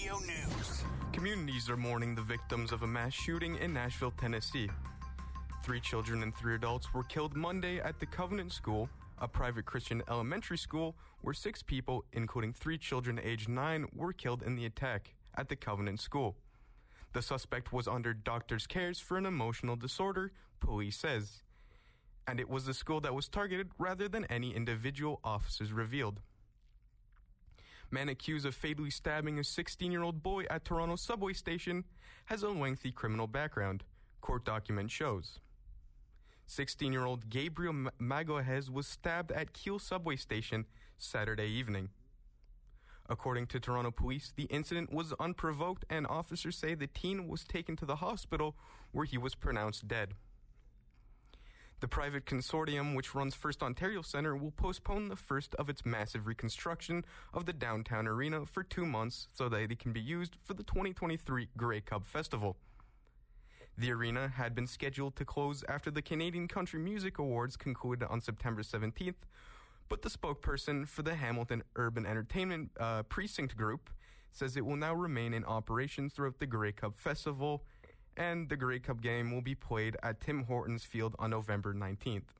Radio News. Communities are mourning the victims of a mass shooting in Nashville, Tennessee. 3 children and 3 adults were killed Monday at the Covenant School, a private Christian elementary school where 6 people, including 3 children aged 9, were killed in the attack at the Covenant School. The suspect was under doctor's cares for an emotional disorder, police says. And it was the school that was targeted rather than any individual, officers revealed. Man accused of fatally stabbing a 16-year-old boy at Toronto subway station has a lengthy criminal background, court document shows. 16-year-old Gabriel Magalhaes was stabbed at Keele subway station Saturday evening. According to Toronto police, the incident was unprovoked and officers say the teen was taken to the hospital where he was pronounced dead. The private consortium, which runs First Ontario Centre, will postpone the first of its massive reconstruction of the downtown arena for 2 months so that it can be used for the 2023 Grey Cup Festival. The arena had been scheduled to close after the Canadian Country Music Awards concluded on September 17th, but the spokesperson for the Hamilton Urban Entertainment Precinct Group says it will now remain in operation throughout the Grey Cup Festival, and the Grey Cup game will be played at Tim Hortons Field on November 19th.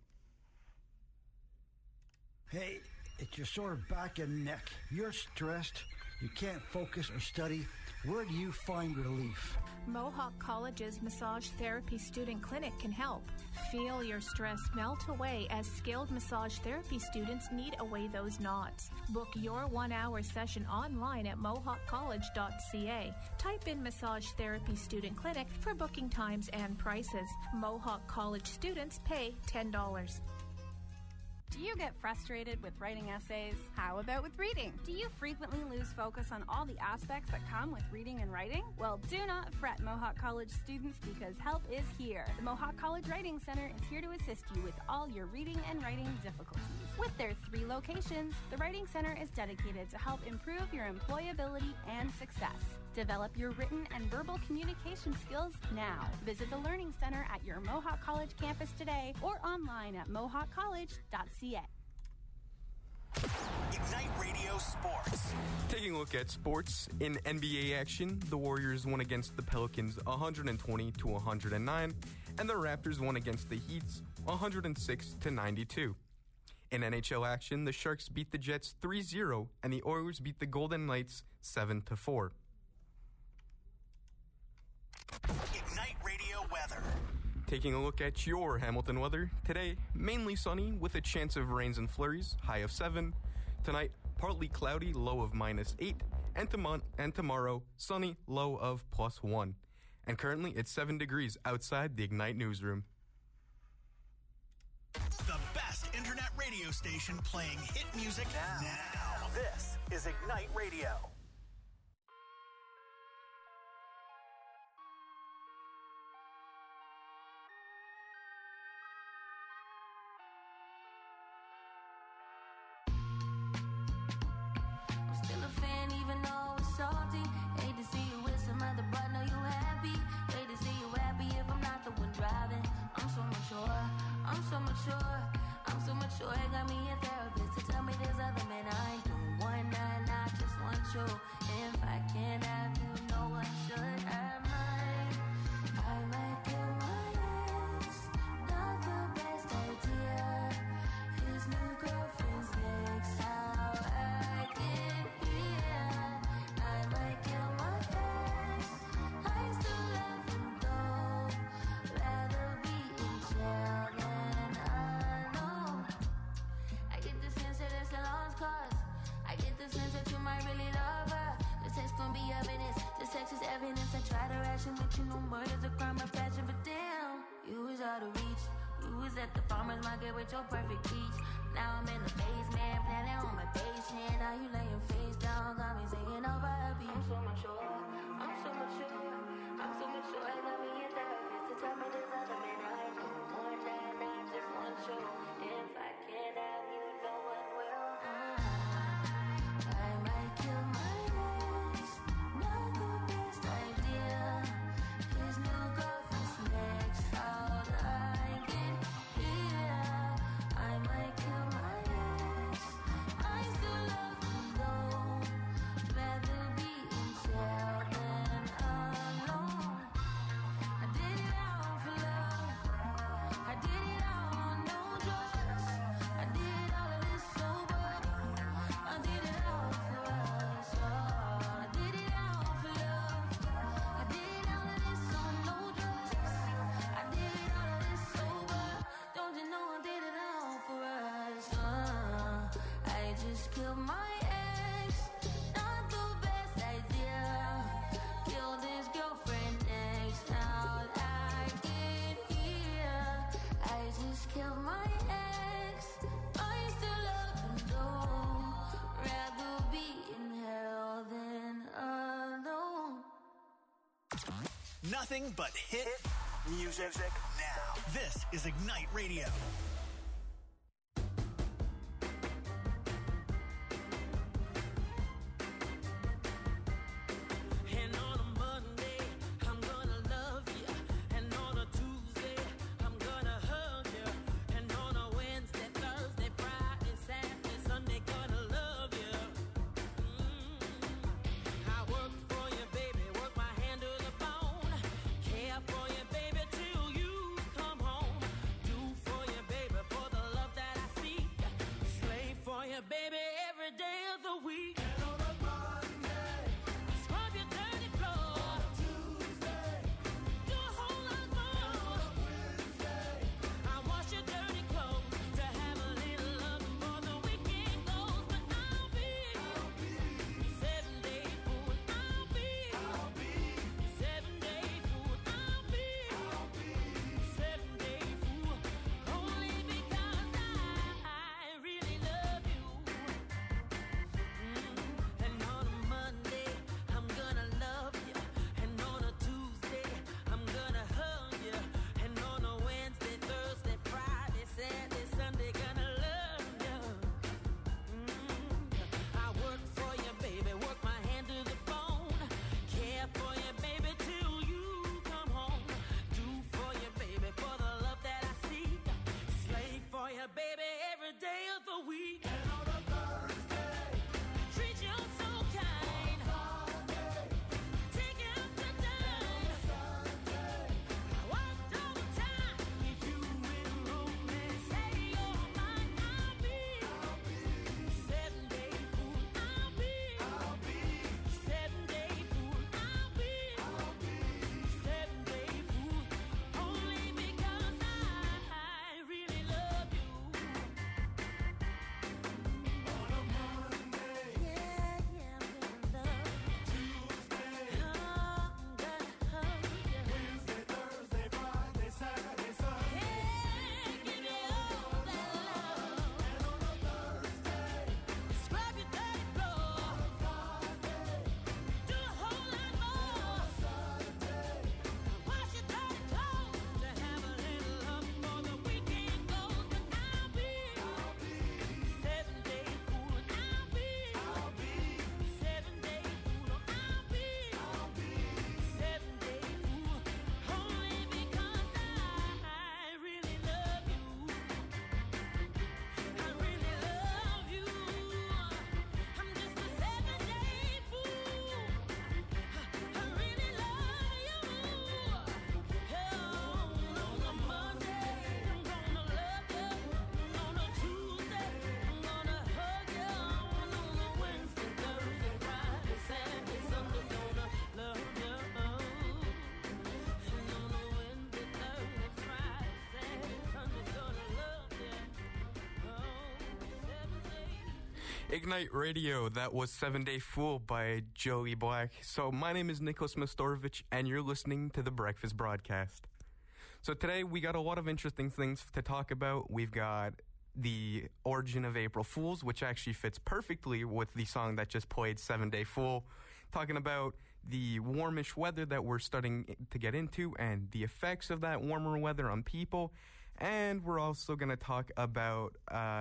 Hey, it's your sore back and neck. You're stressed. You can't focus or study. Where do you find relief? Mohawk College's Massage Therapy Student Clinic can help. Feel your stress melt away as skilled massage therapy students knead away those knots. Book your 1-hour session online at mohawkcollege.ca. Type in Massage Therapy Student Clinic for booking times and prices. Mohawk College students pay $10. Do you get frustrated with writing essays? How about with reading? Do you frequently lose focus on all the aspects that come with reading and writing? Well, do not fret, Mohawk College students, because help is here. The Mohawk College Writing Center is here to assist you with all your reading and writing difficulties. With their 3 locations, the Writing Center is dedicated to help improve your employability and success. Develop your written and verbal communication skills now. Visit the Learning Center at your Mohawk College campus today or online at mohawkcollege.ca. Ignite Radio Sports. Taking a look at sports in NBA action, the Warriors won against the Pelicans 120-109, and the Raptors won against the Heat 106-92. In NHL action, the Sharks beat the Jets 3-0, and the Oilers beat the Golden Knights 7-4. Ignite Radio weather. Taking a look at your Hamilton weather. Today, mainly sunny with a chance of rains and flurries, high of 7. Tonight, partly cloudy, low of -8. And tomorrow, sunny, low of +1. And currently, it's 7 degrees outside the Ignite newsroom. The best internet radio station playing hit music now. This is Ignite Radio. With your perfect peach. Now I'm in the basement, planning on my patient. Now you laying face down, got me singing over a beat. I'm so mature, I'm so mature, I'm so mature. I got me a therapist to tell me there's other men I don't want that, I just want you. If I can't have you, no one will. I might kill my ex, not the best idea. His new girlfriend's next out, I get here. I might kill my ex, I still love him though. Rather be in jail just killed my ex. Not the best idea. Killed his girlfriend next. Now I get here. I just killed my ex. I still love him though. Rather be in hell than alone. Nothing but hit music now. This is Ignite Radio. And on a Monday, I'm gonna love you. And on a Tuesday, I'm gonna hug you. And on a Wednesday, Thursday, Friday, Saturday, Sunday, gonna love you. I work for you, baby, work my hand to the bone. Care for you, baby, till you come home. Do for you, baby, for the love that I seek. Slave for you, baby, every day of the week. Scrub your dirty floor. Do a whole lot more. I wash your dirty clothes to have a little love before the weekend goes. But I'll be 7-day fool. I'll be 7-day fool. I'll be 7-day fool. Only because I really love you. And on a Monday, I'm gonna love you. And on a Tuesday, I'm gonna hug you. And on a Wednesday, Thursday, Friday, Saturday, Sunday, gonna love you. I work for you, baby, work my hand to the bone. Care for you, baby, till you come home. Do for you, baby, for the love that I seek. Slave for you, baby, every day of the week. Treat you so kind. Take you out to dine. I worked all the time. If you will romance, say you're mine. I'll be 7-day fool. I'll be 7-day fool. I'll be 7-day fool. Only because I really love you. Ignite Radio, that was 7-Day Fool by Joey Black. So my name is Nicholas Mastorovich, and you're listening to The Breakfast Broadcast. So today we got a lot of interesting things to talk about. We've got the origin of April Fools, which actually fits perfectly with the song that just played, 7-Day Fool. Talking about the warmish weather that we're starting to get into and the effects of that warmer weather on people. And we're also going to talk about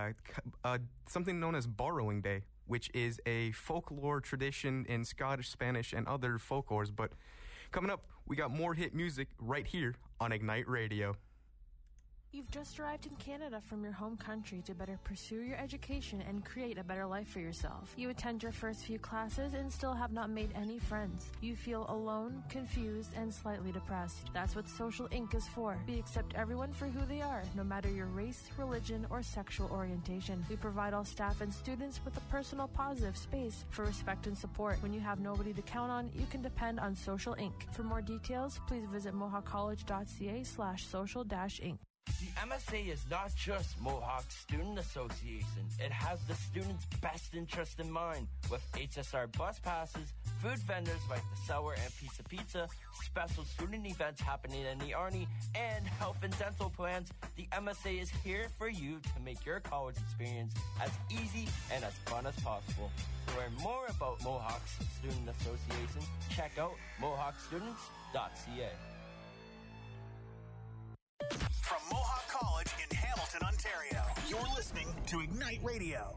something known as Borrowing Day, which is a folklore tradition in Scottish, Spanish, and other folklores. But coming up, we got more hit music right here on Ignite Radio. You've just arrived in Canada from your home country to better pursue your education and create a better life for yourself. You attend your first few classes and still have not made any friends. You feel alone, confused, and slightly depressed. That's what Social Inc. is for. We accept everyone for who they are, no matter your race, religion, or sexual orientation. We provide all staff and students with a personal, positive space for respect and support. When you have nobody to count on, you can depend on Social Inc. For more details, please visit mohawkcollege.ca/social-inc. The MSA is not just Mohawk Student Association. It has the students' best interest in mind. With HSR bus passes, food vendors like the Sour and Pizza, special student events happening in the Arnie, and health and dental plans, the MSA is here for you to make your college experience as easy and as fun as possible. To learn more about Mohawk's Student Association, check out mohawkstudents.ca. From Mohawk College in Hamilton, Ontario, you're listening to Ignite Radio.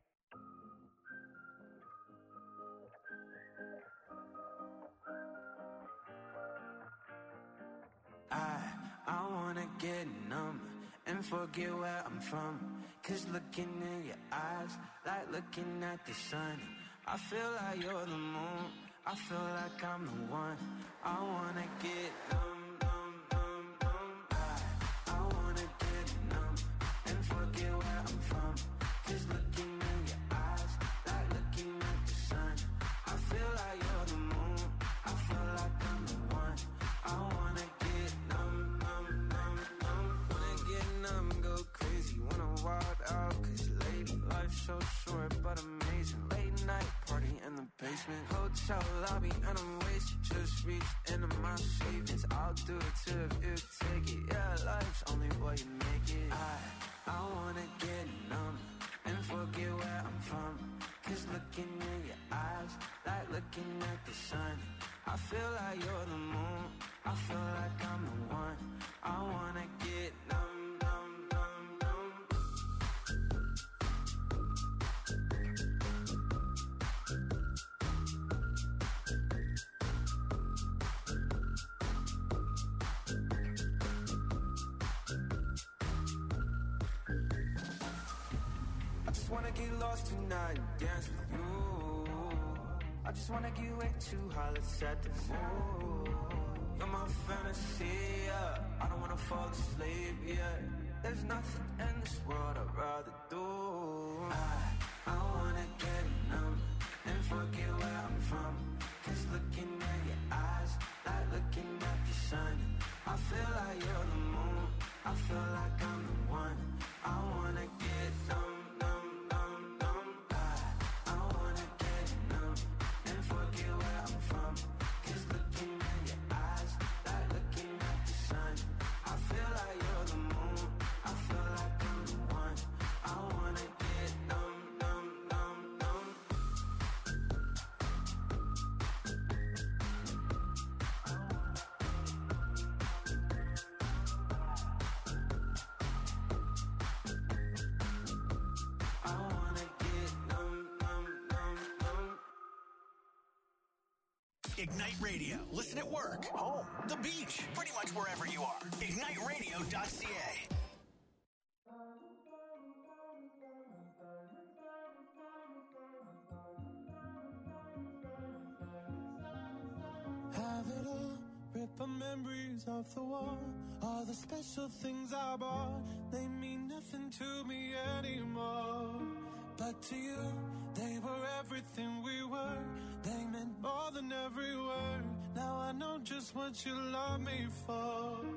I wanna get numb and forget where I'm from. 'Cause looking in your eyes, like looking at the sun. I feel like you're the moon, I feel like I'm the one. I wanna get numb, numb, numb, numb. I wanna get numb and forget where I'm from. 'Cause looking in your eyes, like looking at the sun. I feel like you're the moon, I feel like I'm the one. I wanna get numb, numb, numb, numb. Wanna get numb, go crazy, wanna wild out. 'Cause lady, life's so short but amazing. Late night party in the basement, hotel lobby and I'm wasted. Just reached into my savings, I'll do it too if you take it. Yeah, life's only what you make it. I wanna get numb and forget where I'm from. 'Cause looking in your eyes, like looking at the sun. I feel like you're the moon, I feel like I'm the one. I wanna get numb, numb, numb, numb. I just wanna get lost tonight and dance with you. I just wanna get way too high, let's set the mood. You're my fantasy, yeah. I don't wanna fall asleep, yeah. There's nothing in this world I'd rather do. I wanna get numb and forget where I'm from. 'Cause looking at your eyes, like looking at the sun. I feel like you're the moon, I feel like I'm the one. I wanna get numb, numb, numb, numb. I wanna get numb and forget where I'm from. 'Cause looking at your eyes, like looking at the sun. I feel like you're the moon, I feel like I'm the one. I wanna get numb, numb, numb, numb. I wanna get numb, numb, numb, numb. Ignite Radio. Listen at work, home, the beach, pretty much wherever you are. IgniteRadio.ca. Have it all, rip our memories off the wall. All the special things I bought, they mean nothing to me anymore. But to you, they were everything we were. They meant more than every word. Now I know just what you love me for.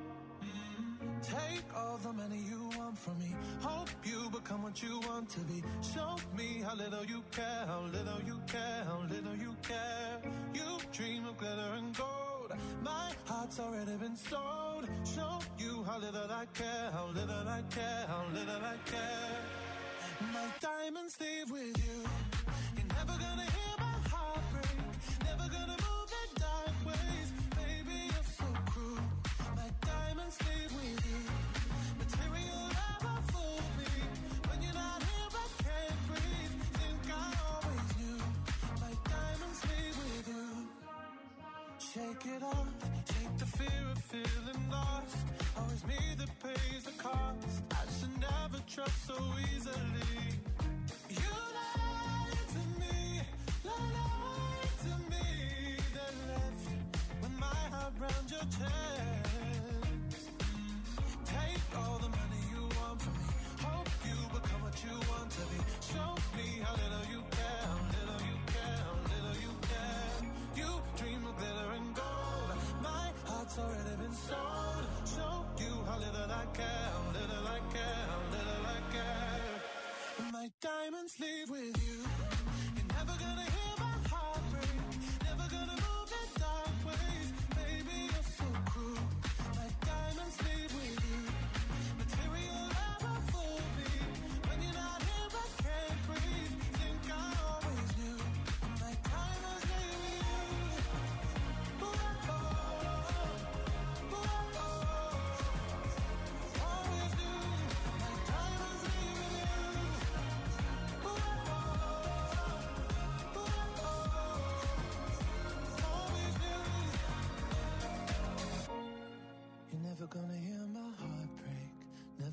Take all the money you want from me. Hope you become what you want to be. Show me how little you care, how little you care, how little you care. You dream of glitter and gold. My heart's already been sold. Show you how little I care, how little I care, how little I care. My diamonds leave with you. You're never gonna hear my heart break. Never gonna move in dark ways. Baby, you're so cruel. My diamonds leave with you. Material never fooled me. When you're not here, I can't breathe. Think I always knew. My diamonds leave with you. Shake it off. Shake the fear of feeling lost. Always me that pays the cost. I should never trust so easily. You lied to me, lied to me. Then left with my heart round your chest. Take all the money you want from me. Hope you become what you want to be. Show me how little you care, how little you care, how little you care. You dream of glitter and gold. My heart's already been sold. Show you how little I care, how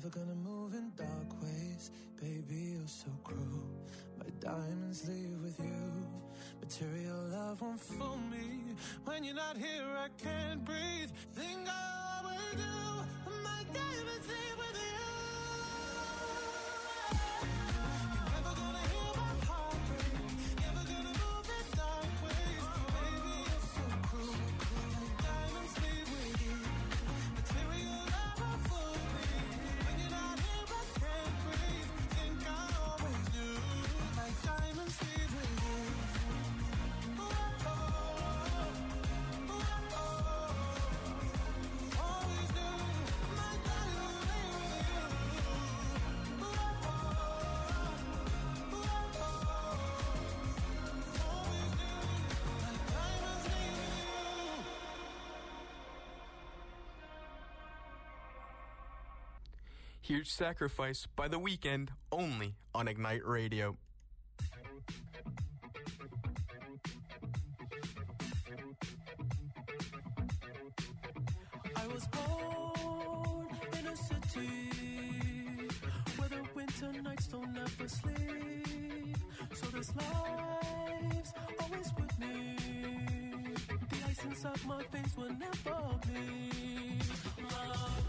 never gonna move in dark ways. Baby, you're so cruel. My diamonds leave with you. Material love won't fool me. When you're not here, I can't breathe. Think I always do. My diamonds leave with you. You're never gonna hear my heart break. Never gonna move in dark ways. Baby, you're so cruel. My diamonds leave with you. Material love won't fool me. When you're not here, I can't breathe. Think I always do. My diamonds leave with you. Always do. My diamonds leave with you. Always do. My diamonds leave with you. Here's Sacrifice by The Weeknd, only on Ignite Radio. I was born in a city where the winter nights don't ever sleep. So this life's always with me. The ice inside my veins will never bleed. Love.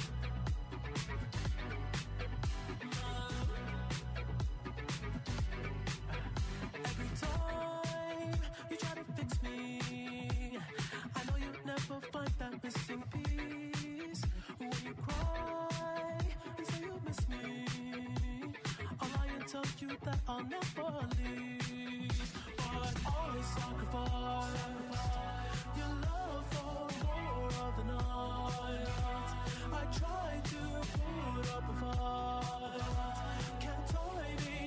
Every time you try to fix me, I know you'll never find that missing piece. When you cry and say you miss me, I'll lie and tell you that I'll never leave. But always sacrifice your love for more of the night. I try to put up a fight, can't tie me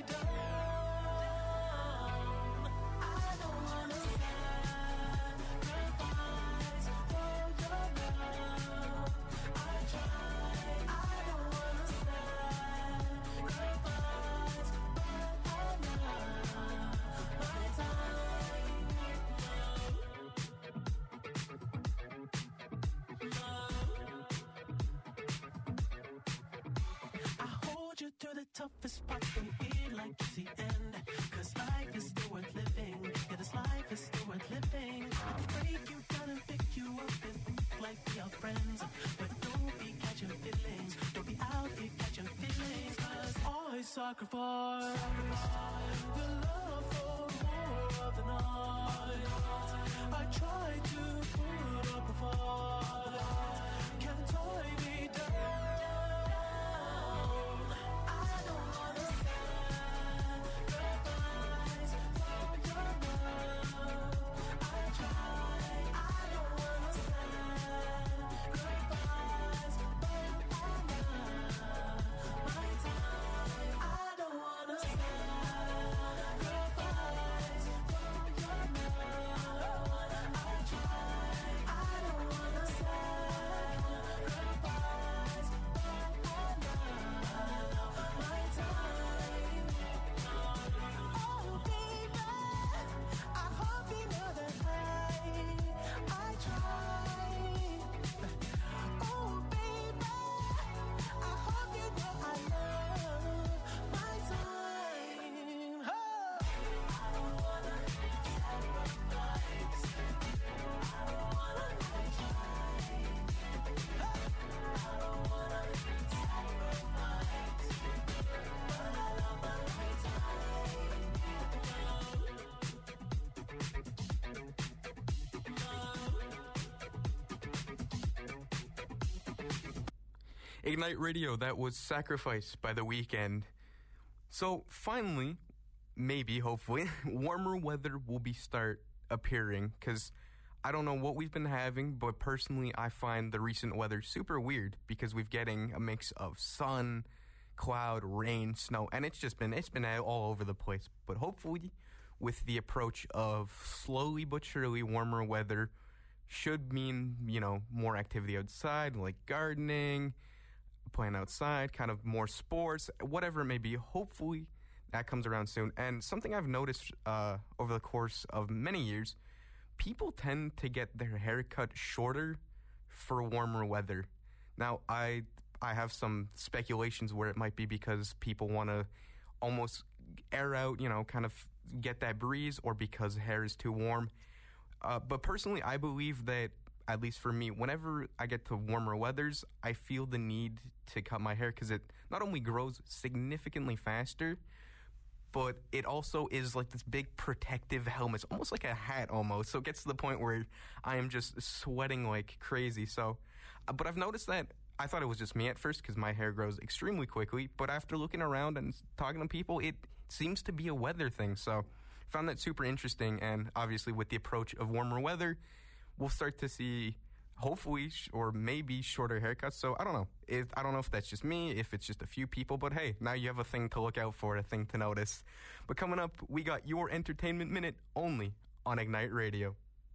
down. I don't wanna sacrifice for your love. I try. I don't wanna sacrifice, but I'm not. My time, I hold you through the toughest part and feel like it's the end. Cause life is still worth living. Yeah, this life is still worth living. I can break you down and pick you up and like we are friends. But don't be catching feelings. Don't be out here catching feelings. Cause I sacrifice your love for more of the night. I try to put up a fight, can't tie me down. I don't wanna sacrifice for your love. I try. I don't wanna sacrifice, but I'm not. My time. I don't wanna sacrifice for your love. I try. I don't wanna sacrifice, but I'm not. My time. Oh baby, I hope you know that I try. Oh baby, I hope you know I love my time. Oh. I don't wanna sacrifice. I don't wanna try. I don't wanna sacrifice, but I love my Ignite Radio, that was Sacrifice by The Weeknd. So finally, maybe, hopefully, warmer weather will start appearing, because I don't know what we've been having, but personally I find the recent weather super weird because we're getting a mix of sun, cloud, rain, snow, and it's been all over the place. But hopefully with the approach of slowly but surely warmer weather should mean, more activity outside, like gardening, playing outside, kind of more sports, whatever it may be. Hopefully that comes around soon. And something I've noticed over the course of many years, people tend to get their hair cut shorter for warmer weather. Now, I I have some speculations where it might be because people want to almost air out, kind of get that breeze, or because hair is too warm. But personally, I believe that, at least for me, whenever I get to warmer weathers, I feel the need to cut my hair because it not only grows significantly faster, but it also is like this big protective helmet. It's almost like a hat almost. So it gets to the point where I am just sweating like crazy. So, but I've noticed that I thought it was just me at first because my hair grows extremely quickly. But after looking around and talking to people, it seems to be a weather thing. So I found that super interesting. And obviously with the approach of warmer weather, we'll start to see hopefully or maybe shorter haircuts. So I don't know. I don't know if that's just me, if it's just a few people, but hey, now you have a thing to look out for, a thing to notice. But coming up, we got your Entertainment Minute only on Ignite Radio.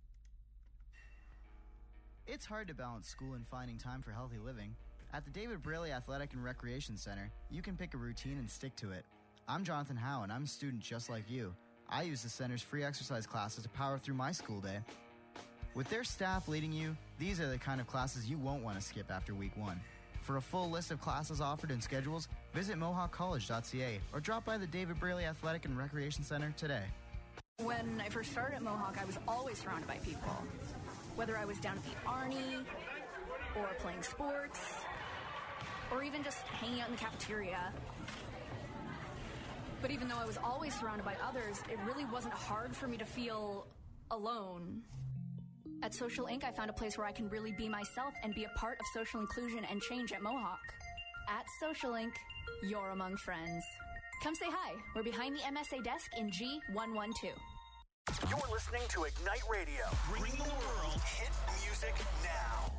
It's hard to balance school and finding time for healthy living. At the David Braley Athletic and Recreation Center, you can pick a routine and stick to it. I'm Jonathan Howe, and I'm a student just like you. I use the center's free exercise classes to power through my school day. With their staff leading you, these are the kind of classes you won't want to skip after week 1. For a full list of classes offered and schedules, visit mohawkcollege.ca or drop by the David Braley Athletic and Recreation Center today. When I first started at Mohawk, I was always surrounded by people. Whether I was down at the Arnie, or playing sports, or even just hanging out in the cafeteria. But even though I was always surrounded by others, it really wasn't hard for me to feel alone. At Social Inc., I found a place where I can really be myself and be a part of social inclusion and change at Mohawk. At Social Inc., you're among friends. Come say hi. We're behind the MSA desk in G112. You're listening to Ignite Radio, bringing the world hit music now.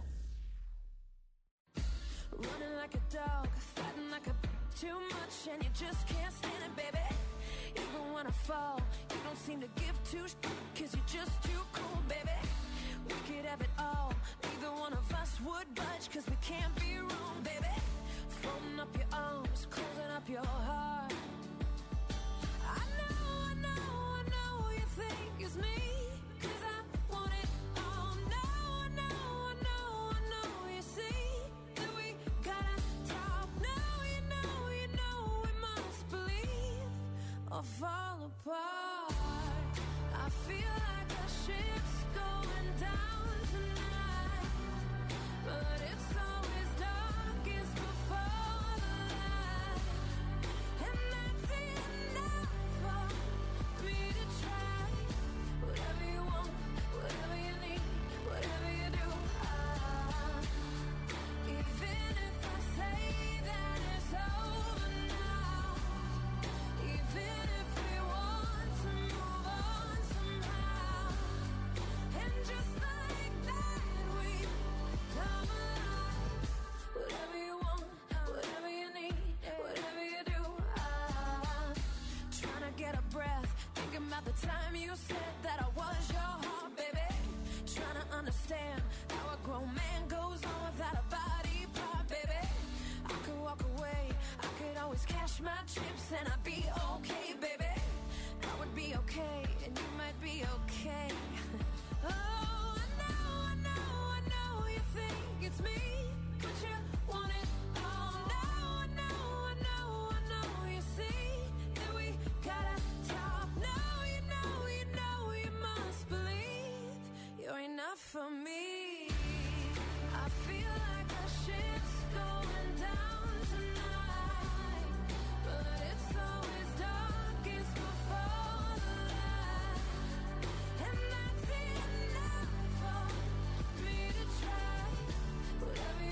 Running like a dog, fighting like a too much, and you just can't stand it, baby. Even when I fall, you don't seem to give two cause you're just too cool, baby. We could have it all, neither one of us would budge, cause we can't be wrong, baby. Folding up your arms, closing up your heart. I know you think it's me, cause I want it all. No, I know you see that we gotta talk. No, you know we must believe or fall apart. I feel like the ship's going down tonight, but it's always darkest before the light, and that's enough for me to try. Whatever you want, whatever you need, whatever you do, even if I say that it's over now, even if we want to move on somehow, and just like that we come alive. Whatever you want, whatever you need, whatever you do, trying to get a breath, thinking about the time you said that I was your heart, baby. Trying to understand how a grown man goes on without a body part, baby. I could walk away, I could always cash my chips and I'd be okay, baby. I would be okay, and you might be okay. Oh, I know you think it's me, but you want it all. No, I know you see that we gotta talk. No, you know you must believe you're enough for me. I feel like the ship's going down tonight, but it's always darkest before the light, and that's enough for me to try. Whatever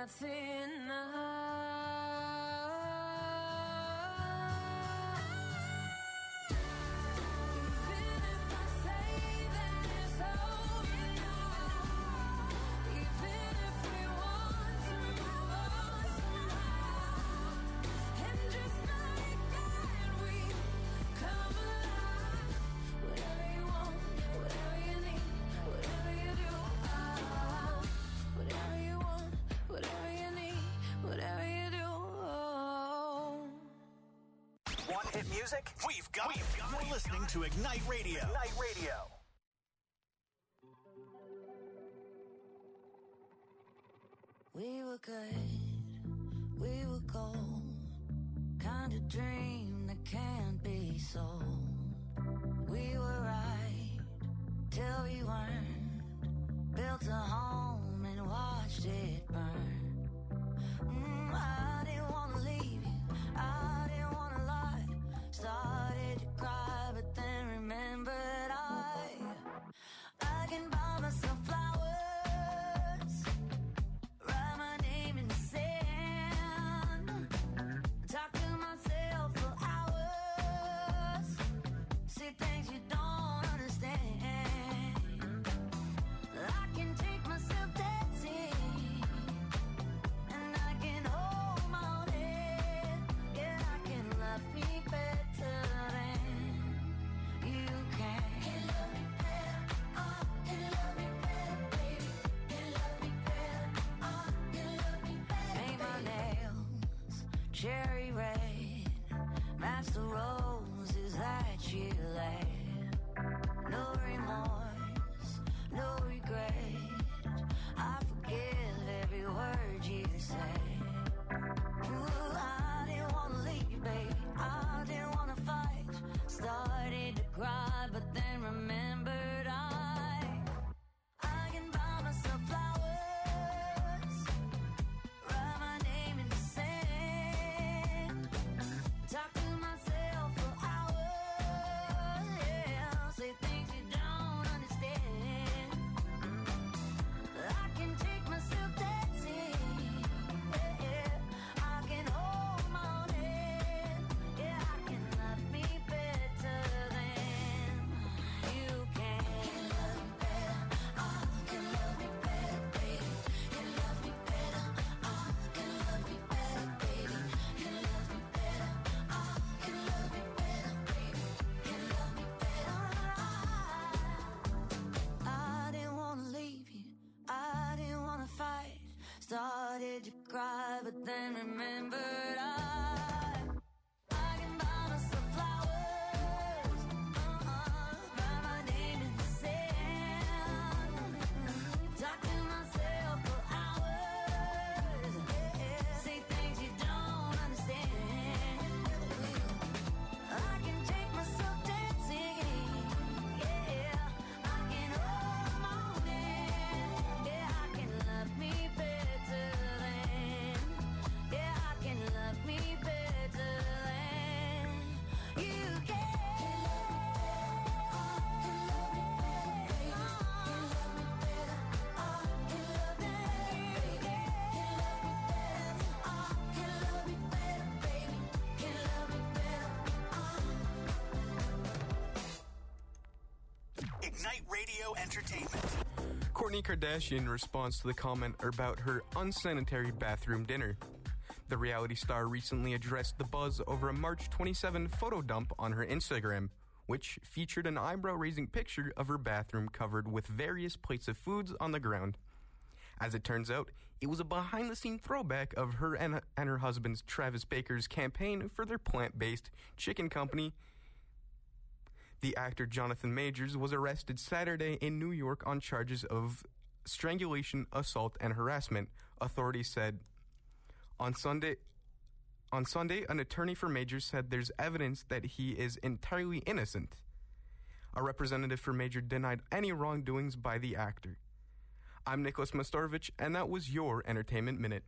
that's enough. Even if I say that it's over now, even if we want to move on somehow, and just like that we come alive. Whatever you want, whatever you need, whatever you do, whatever you want, whatever you need, whatever you do. Want hit music? We've got it. You're listening to Ignite Radio. Ignite Radio. We were good, we were gold. Kind of dream that can't be sold. We were right till we weren't. Built a home and watched it burn. I didn't want to leave you, I didn't want to lie. Started to cry, but then remembered I can buy myself flowers, write my name in the sand, talk to myself for hours, say things you don't understand. I can take myself dancing, and I can hold my own head. Yeah, I can love me better than you can. Can love me better, can love me better, baby. Can love me better, can love me better. Paint my nails cherry red, match the roses that you laid. No remorse, no regret. I forgive every word you say. Ooh, I didn't want to leave, baby. I didn't want to fight. Started to cry, but then remembered I can buy myself flowers, write my name in the sand, talk to myself for hours, yeah, say things you don't understand. I can take myself dancing, yeah, I can hold my own head, yeah, I can love me better than you can. Can love me better, can love me better, baby. Can love me better, can love me better, baby. Can love me better, can love me better, baby. Can love me better. I didn't want to leave you, I didn't want to fight. Started to cry, but then remembered I can buy myself flowers, write my name in the sand, talk to myself for hours, say things you don't understand. I can take myself dancing, yeah, I can hold my own hand, yeah, I can love me better than, yeah, I can love me better than you can. Ignite Radio Entertainment. Kourtney Kardashian responds to the comment about her unsanitary bathroom dinner. The reality star recently addressed the buzz over a March 27 photo dump on her Instagram, which featured an eyebrow-raising picture of her bathroom covered with various plates of foods on the ground. As it turns out, it was a behind-the-scene throwback of her and her husband's Travis Baker's campaign for their plant-based chicken company. The actor Jonathan Majors was arrested Saturday in New York on charges of strangulation, assault, and harassment, authorities said. On Sunday, an attorney for Majors said there's evidence that he is entirely innocent. A representative for Major denied any wrongdoings by the actor. I'm Nicholas Mastorovich, and that was your Entertainment Minute.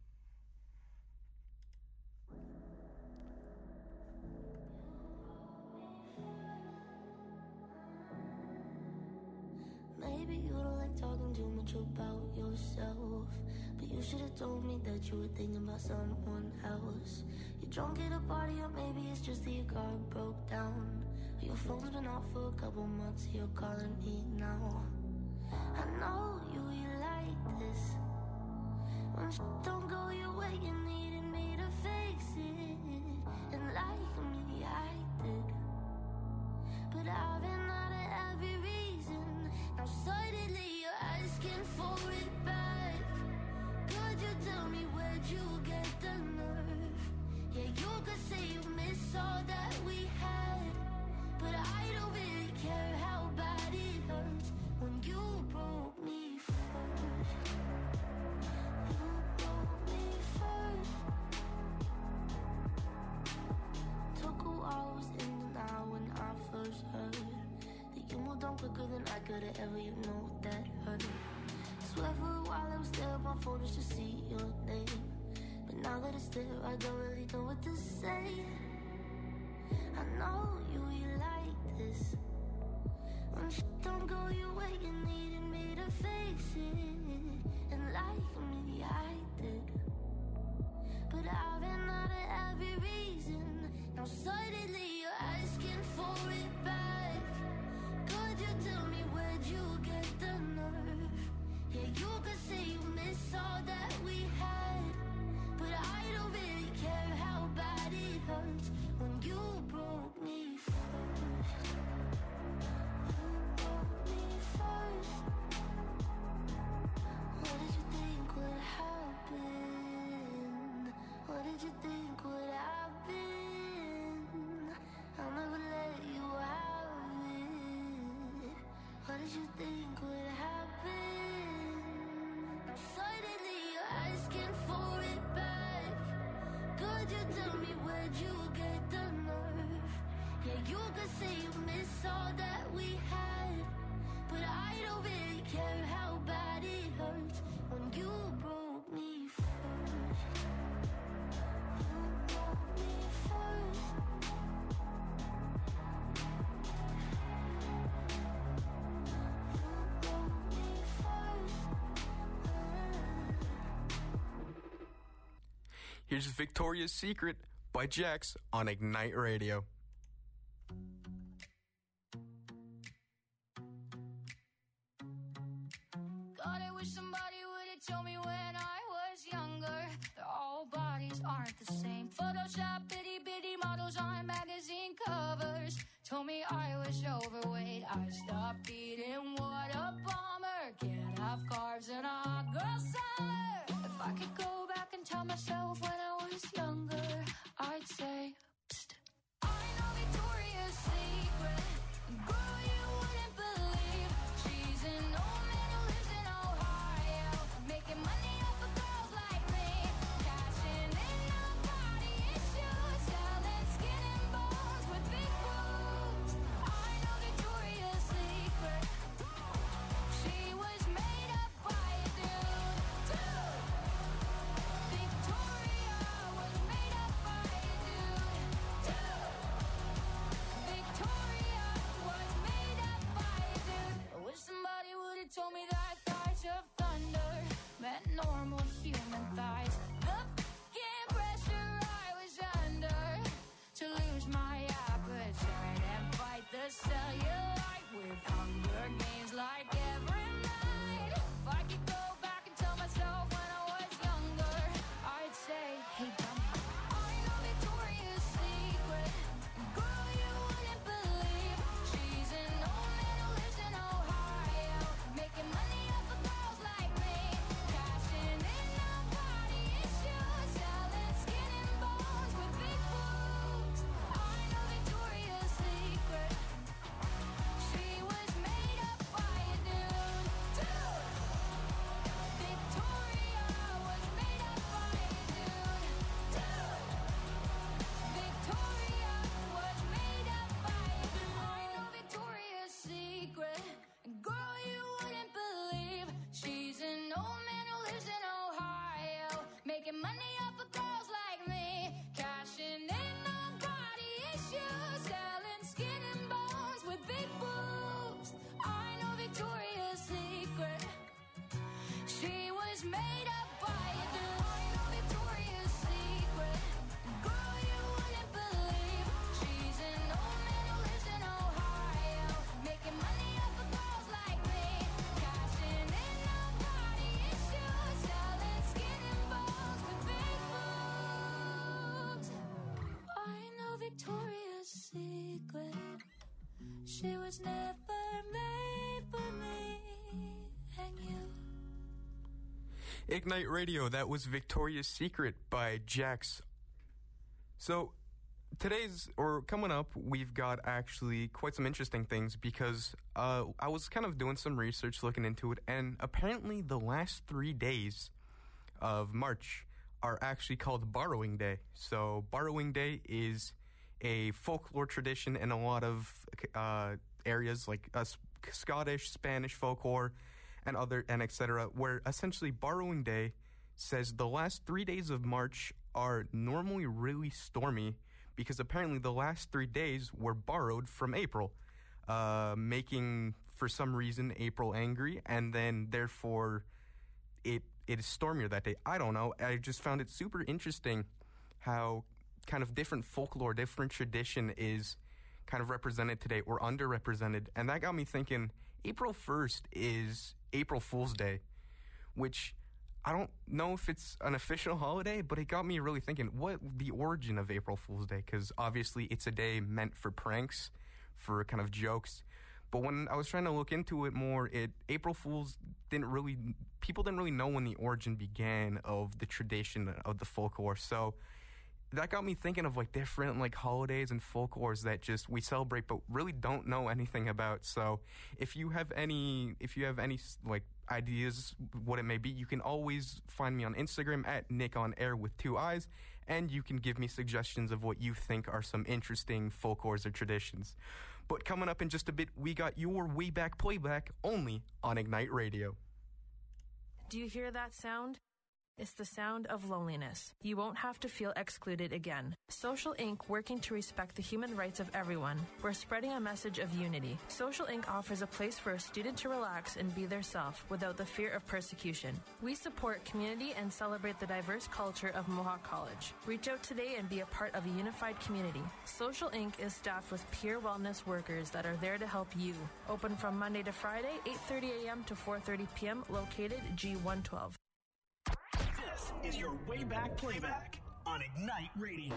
Maybe you don't like talking too much about yourself. But you should have told me that you were thinking about someone else. You're drunk at a party, or maybe it's just that your car broke down. Your phone's been off for a couple months, you're calling me now. I know you like this. When don't go your way, you needed me to fix it. And like me, I did. But I've been out of every reason. Now suddenly you're asking for it back. Could you tell me where'd you get the nerve? Yeah, you could say you miss all that we had, but I don't really care how bad it hurts when you broke me first. You broke me first. Took a while, was in denial when I first heard that you moved on quicker than I could have ever, you know that hurt. Swear for a while I was there, my phone just to see your name. But now that it's there, I don't really know what to say. I know you like this. When don't go your way, you needed me to fix it. And like me, I did. But I've been out of every reason. Now suddenly you're asking for it back. Could you tell me where'd you get the nerve? Yeah, you could say you miss all that we had, but I don't really care how bad it hurts when you broke me first. You broke me first. What did you think would happen? What did you think would happen? I'll never let you have it. What did you think would happen? Now suddenly you're asking for it back. Could you tell me where'd you get the nerve? Yeah, you could say you miss all that we had, but I don't really care how bad it hurts when you broke me first. You broke me first. You broke me first. Here's Victoria's Secret by Jax on Ignite Radio. God, I wish somebody would have told me when I was younger that all bodies aren't the same. Photoshop bitty bitty models on magazine covers told me I was overweight. I stopped eating, what a bummer. Can't have carbs in a hot girl summer. If I could go back and tell myself when I was younger, I'd say, psst. I know Victoria's Secret. Girl, you wouldn't believe. She's an old man who lives in Ohio, making money off of girls like me, cashing in on body issues, selling skin and bones with big boobs. I know Victoria's Secret. She was made up by a dude. Victoria was made up by a dude. Victoria was made up by a dude. I wish somebody would have told me that thighs of thunder meant normal human thighs. The fucking pressure I was under to lose my appetite and fight the cellulite with Hunger Games like every night. If I could go back and tell myself when I was younger, I'd say, hey dummy, I know Victoria's Secret. Girl, you wouldn't believe. She's an old man who lives in Ohio, making money off of girls like me, cashing in She was never made for me and you. Ignite Radio, that was Victoria's Secret by Jax. So, coming up, we've got actually quite some interesting things because I was kind of doing some research looking into it, and apparently the last 3 days of March are actually called Borrowing Day. So, Borrowing Day is a folklore tradition in a lot of areas like Scottish, Spanish folklore, and etc., where essentially Borrowing Day says the last 3 days of March are normally really stormy because apparently the last 3 days were borrowed from April, making, for some reason, April angry, and then therefore it is stormier that day. I don't know. I just found it super interesting how kind of different folklore, different tradition is kind of represented today or underrepresented, and that got me thinking, April 1st is April Fool's Day, which I don't know if it's an official holiday, but it got me really thinking, what the origin of April Fool's Day? Because obviously it's a day meant for pranks, for kind of jokes. But when I was trying to look into it more, April Fools people didn't really know when the origin began of the tradition of the folklore. So that got me thinking of like different like holidays and folklores that just we celebrate but really don't know anything about. So if you have any like ideas what it may be, you can always find me on Instagram at NickOnAir with 2 eyes, and you can give me suggestions of what you think are some interesting folklores or traditions. But coming up in just a bit, we got your way back playback only on Ignite Radio. Do you hear that sound? It's the sound of loneliness. You won't have to feel excluded again. Social Inc., working to respect the human rights of everyone. We're spreading a message of unity. Social Inc. offers a place for a student to relax and be their self without the fear of persecution. We support community and celebrate the diverse culture of Mohawk College. Reach out today and be a part of a unified community. Social Inc. is staffed with peer wellness workers that are there to help you. Open from Monday to Friday, 8:30 a.m. to 4:30 p.m., located G112. This is your way back playback on Ignite Radio.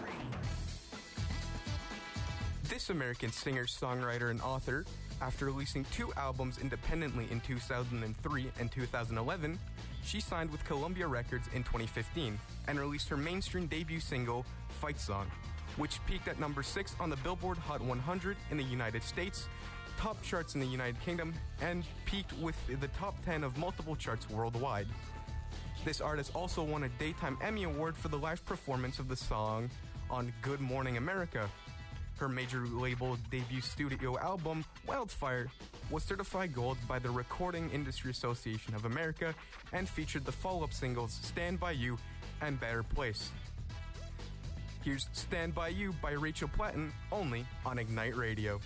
This American singer, songwriter, and author, after releasing 2 albums independently in 2003 and 2011, she signed with Columbia Records in 2015 and released her mainstream debut single, Fight Song, which peaked at number 6 on the Billboard Hot 100 in the United States, top charts in the United Kingdom, and peaked with the top 10 of multiple charts worldwide. This artist also won a Daytime Emmy Award for the live performance of the song on Good Morning America. Her major label debut studio album, Wildfire, was certified gold by the Recording Industry Association of America and featured the follow-up singles Stand By You and Better Place. Here's Stand By You by Rachel Platten, only on Ignite Radio.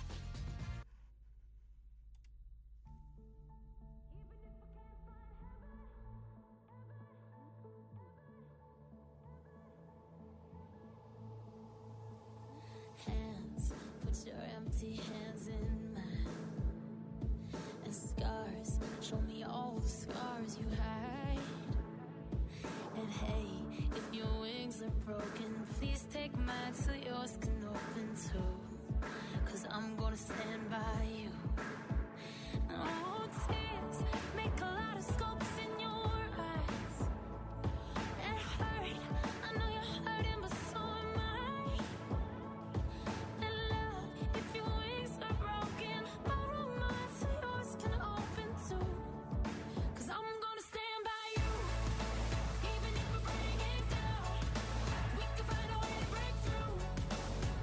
Hands, put your empty hands in mine. And scars, show me all the scars you hide. And hey, if your wings are broken, please take mine so yours can open too. 'Cause I'm gonna stand by you. Oh, tears make a lot of scopes in your eyes. It hurt, I know you're hurting, but so am I. And love, if your wings are broken, borrow mine so yours can open too. 'Cause I'm gonna stand by you, even if we're breaking down. We can find a way to break through.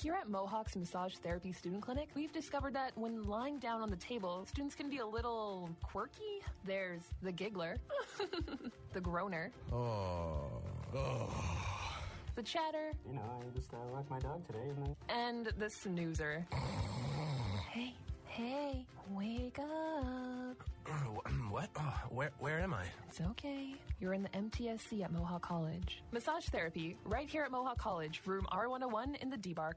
Here at Mohawk's Massage Therapy Student Clinic, we've discovered that when lying down on the table, students can be a little quirky. There's the giggler, the groaner, the chatter, I just walked my dog today and the snoozer. Hey, wake up. What? Where am I? It's okay. You're in the MTSC at Mohawk College. Massage therapy, right here at Mohawk College, room R101 in the D-Bark.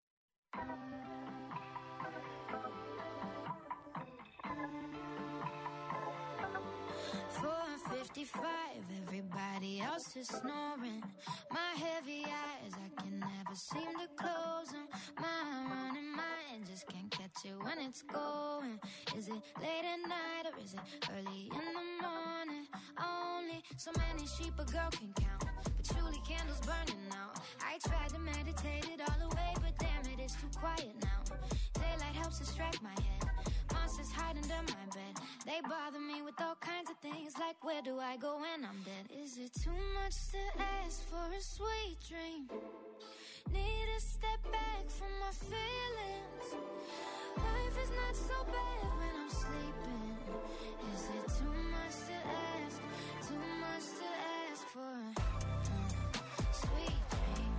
4:55, everybody else is snoring. My heavy eyes, I can never seem to close them. My running mind just can't catch it when it's going. Is it late at night or is it early in the morning? Only so many sheep a girl can count, but truly candles burning out. I tried to meditate it all away, but damn it, it's too quiet now. Daylight helps distract my head. Monsters hide under my bed. They bother me with all kinds of things, like where do I go when I'm dead? Is it too much to ask for a sweet dream? Need to step back from my feelings. Life is not so bad when I'm sleeping. Is it too much to ask? Too much to ask for a sweet dream?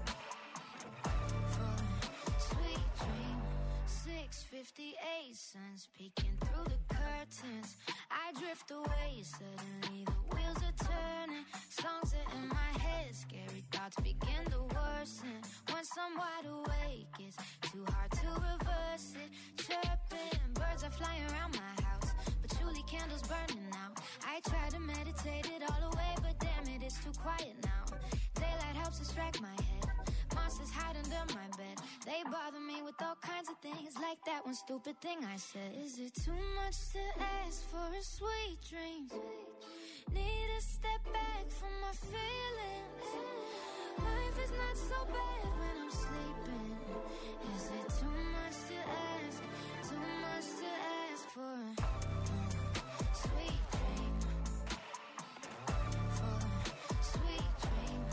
For a sweet dream. 6:58, sun's peeking through the curtains. I drift away, suddenly the wheels are turning. Songs are in my head, scary thoughts begin to worsen. Once I'm wide awake, it's too hard to reverse it. Chirping, birds are flying around my house, but truly candles burning out. I try to meditate it all away, but damn it, it's too quiet now. Daylight helps distract my head. Monsters hide under my bed. They bother me with all kinds of things, like that one stupid thing I said. Is it too much to ask for a sweet dream? Need to step back from my feelings. Life is not so bad when I'm sleeping. Is it too much to ask? Too much to ask for a sweet dream? For a sweet dream.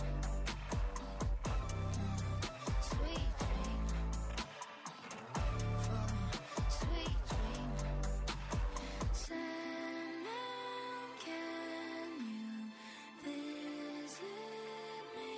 Sweet dream. For a sweet dream. Sandman, can you visit me?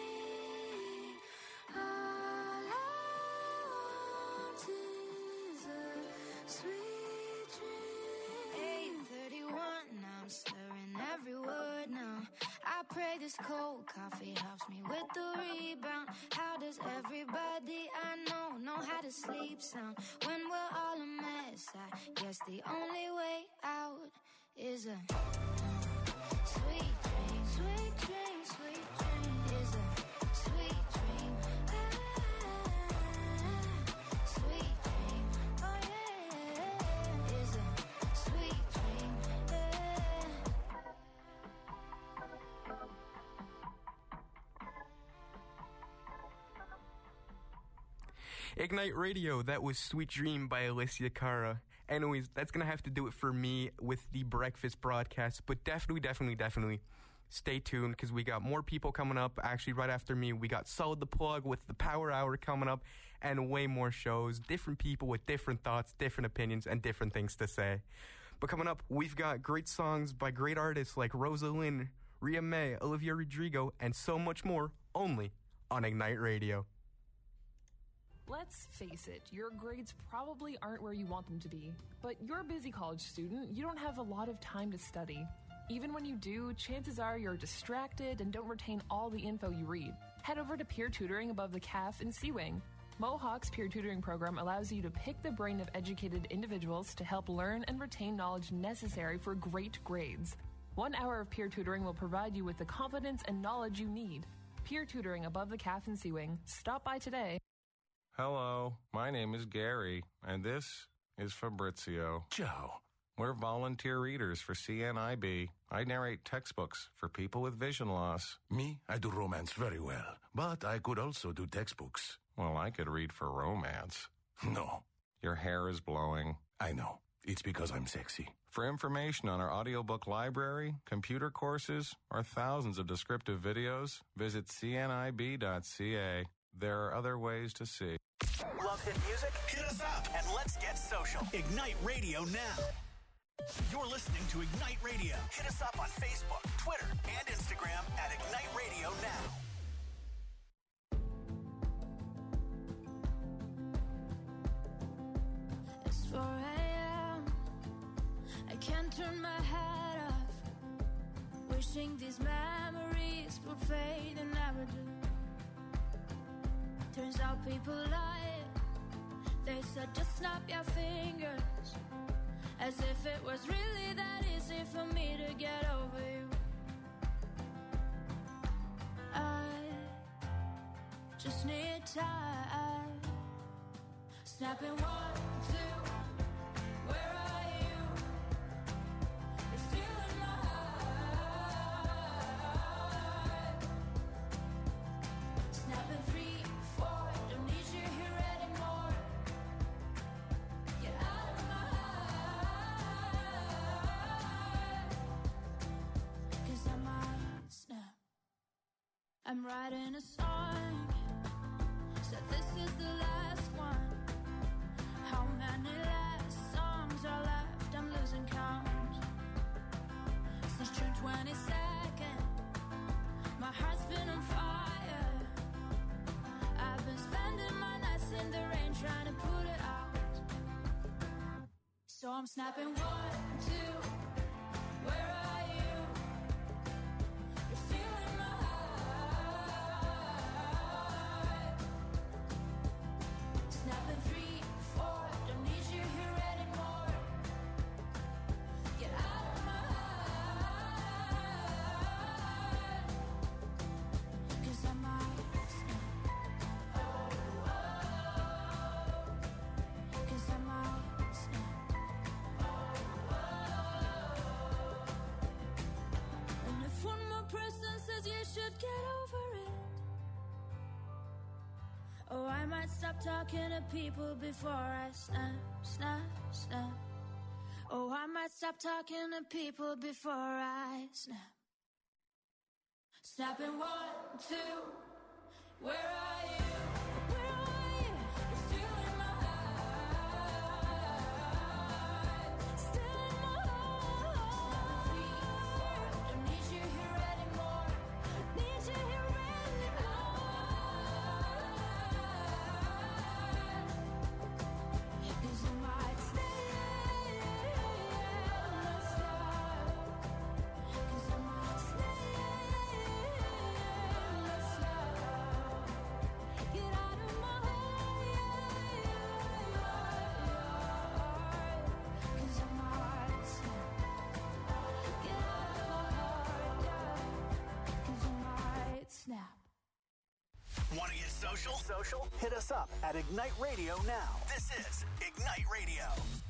All I want is a sweet dream. 8:31, now I'm slurring every word now. I pray this cold coffee helps me with the rebound. How does everybody I know how to sleep sound? When we're all a mess, I guess the only way out is a sweet dream. Sweet dream, sweet dream. Is a sweet dream. Sweet dream. Oh yeah. Is a sweet dream. Ignite Radio, that was Sweet Dream by Alicia Cara. Anyways, that's going to have to do it for me with the breakfast broadcast, but definitely stay tuned because we got more people coming up. Actually, right after me, we got Solid the Plug with the Power Hour coming up and way more shows, different people with different thoughts, different opinions, and different things to say. But coming up, we've got great songs by great artists like Rosa Lynn, Ria May, Olivia Rodrigo, and so much more only on Ignite Radio. Let's face it, your grades probably aren't where you want them to be. But you're a busy college student, you don't have a lot of time to study. Even when you do, chances are you're distracted and don't retain all the info you read. Head over to Peer Tutoring above the CAF in Sea-Wing. Mohawk's peer tutoring program allows you to pick the brain of educated individuals to help learn and retain knowledge necessary for great grades. 1 hour of peer tutoring will provide you with the confidence and knowledge you need. Peer Tutoring above the CAF in Sea-Wing. Stop by today. Hello, my name is Gary, and this is Fabrizio. Joe. We're volunteer readers for CNIB. I narrate textbooks for people with vision loss. Me, I do romance very well, but I could also do textbooks. Well, I could read for romance. No. Your hair is blowing. I know. It's because I'm sexy. For information on our audiobook library, computer courses, or thousands of descriptive videos, visit cnib.ca. There are other ways to see. Love hit music? Hit us up and let's get social. Ignite Radio now. You're listening to Ignite Radio. Hit us up on Facebook, Twitter, and Instagram at Ignite Radio now. It's 4 a.m. I can't turn my head off. Wishing these memories would fade and never do. Turns out people lie. They said just snap your fingers. As if it was really that easy for me to get over you. I just need time. Snapping 1, 2. Where are you? You're still in my heart. Snapping 3, 4. Don't need you here anymore. Get out of my heart. 'Cause I might snap. I'm writing a song. Said this is the last one. How many last songs are left? I'm losing count. Since June 22nd, my heart's been on fire. I've been spending my nights in the rain trying to put it out. So I'm snapping 1, 2. Where are you? You're still in my heart. Snapping 3, 4. Don't need you here anymore. Get out of my heart. 'Cause I might snap. 'Cause I might snap. And if one more person says you should get over it, oh, I might stop talking to people before I snap, snap, snap. Oh, I might stop talking to people before I snap. Snapping 1, 2. Where are you? Where are you? You're still in my heart. Still in my heart. 3, 4. Don't need you here anymore. Need you here anymore. 'Cause I might stay. 'Cause I might stay. Get out of my heart. 'Cause I might snap. Get out of my heart. 'Cause I might snap. Want to get social? Hit us up at Ignite Radio now. This is Ignite Radio.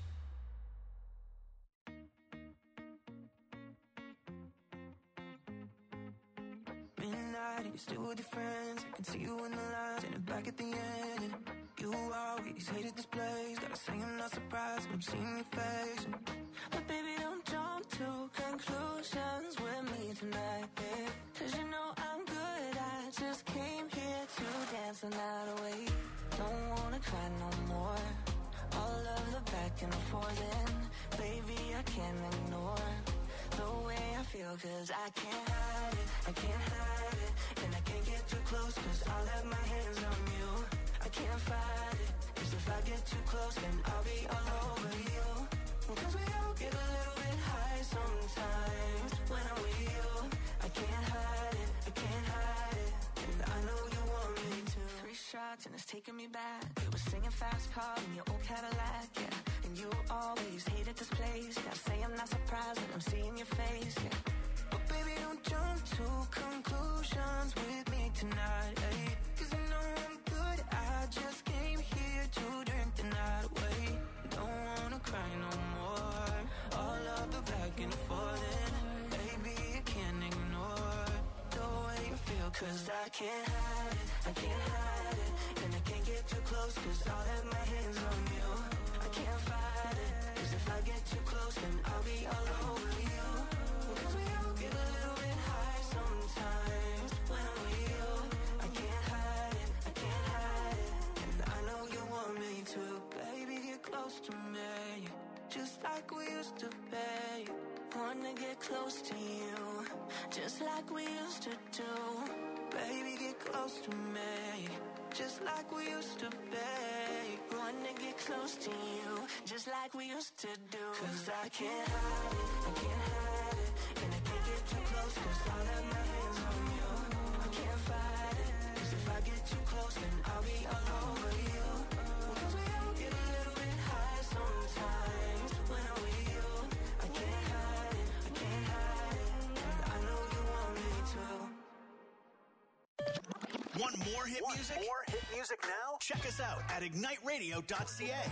Midnight and you're still with your friends. I can see you in the lines and back at the end. And you always hated this place. Gotta say I'm not surprised when I'm seeing your face. But baby, don't jump to conclusions with me tonight, babe. 'Cause you know I'm good. I just came here to dance the night away. Don't wanna cry no more. All of the back and forth, and baby, I can't ignore the way I feel. 'Cause I can't hide it, I can't hide it. And I can't get too close 'cause I'll have my hands on you. I can't fight it, 'cause if I get too close then I'll be all over you. 'Cause we all get a little bit high sometimes when I'm with you. I can't hide it, I can't hide it. And I know you want me to. 3 shots and it's taking me back. We were singing fast car in your old Cadillac, yeah. And you always hated this place. Gotta say I'm not surprised when I'm seeing your face, yeah. But baby, don't jump to conclusions with me tonight, ay. 'Cause you know I'm good. I just came here to drink the night away. Don't wanna cry no more. All of the back and forth, and baby, you can't ignore the way you feel. 'Cause I can't hide it, I can't hide it. And I can't get too close 'cause I'll have my hands on you. I can't fight it, 'cause if I get too close then I'll be all over you. 'Cause we all get a little bit high sometimes when I'm with you. I can't hide it, I can't hide it. And I know close to me, just like we used to be. Wanna get close to you, just like we used to do. Baby, get close to me, just like we used to be. Wanna get close to you, just like we used to do. Cause I can't hide it, I can't hide it. And I can't get too close, cause I'll have my hands on you. I can't fight it, cause if I get too close, then I'll be all over you. Cause we all get a little bit high sometimes when I'm with you. I can't hide it, I can't hide it. I know you want me to. Want more hit music? More hit music now? Check us out at igniteradio.ca.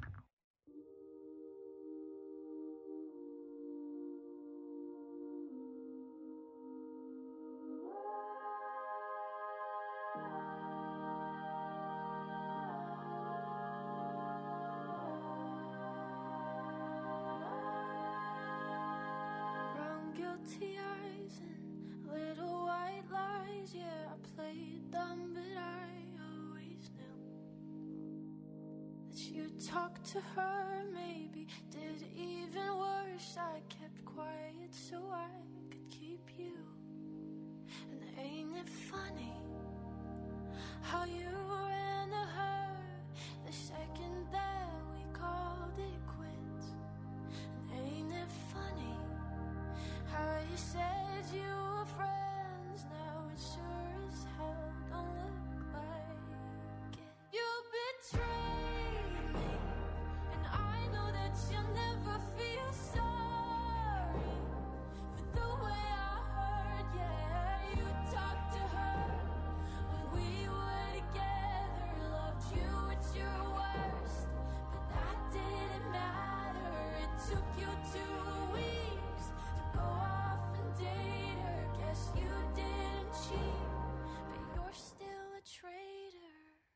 Brown guilty eyes and little white lies. Yeah, I played dumb, but I always knew that you'd talk to her. Maybe did even worse. I kept quiet so I could keep you. And ain't it funny how you ran to her the second that we called it quits? And ain't it funny how you said you were friends? Now it sure as hell don't look like it. You betrayed me, and I know that you'll never feel sorry for the way I hurt. Yeah, you talked to her when we were together, loved you at your worst, but that didn't matter. It took you 2 weeks to go off and date her. Guess you didn't cheat, but you're still a traitor.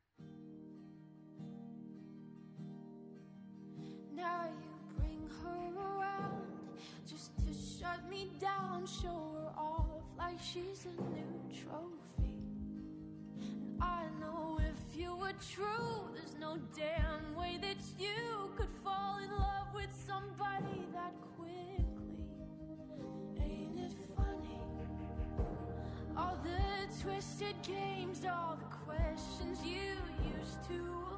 Now you bring her around just to shut me down, show her off like she's a new trophy. And I know if you were true, there's no damn way that you could fall in love with somebody that quickly. Ain't it funny? All the twisted games, all the questions you used to